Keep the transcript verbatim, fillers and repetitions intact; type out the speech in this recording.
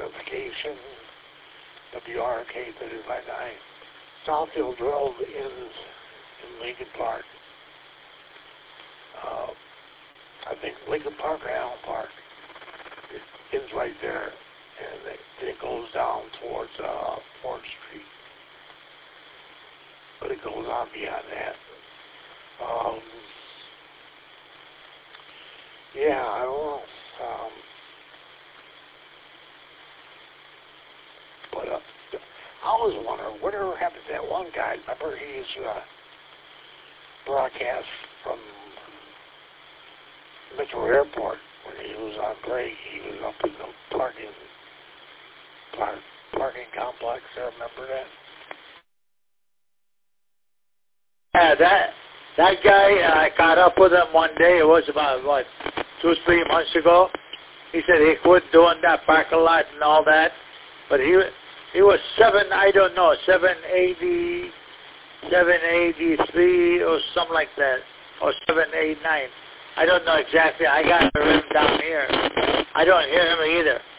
identification, W R K three five nine. Southfield Road ends in Lincoln Park. Uh, I think Lincoln Park or Allen Park. It ends right there, and it, and it goes down towards uh, Fourth Street. But it goes on beyond that. Um, yeah, I don't know. Um, but uh, I always wonder, whatever happened to that one guy? Remember, he used to uh, broadcast from Mitchell Airport when he was on break. He was up in the parking park, parking complex. I remember that. Yeah, that that guy, uh, I caught up with him one day. It was about, what, two, three months ago. He said he quit doing that parking lot and all that. But he he was seven, I don't know, seven eighty, seven eighty-three or something like that, or seven eighty-nine. I don't know exactly. I got it written down here. I don't hear him either.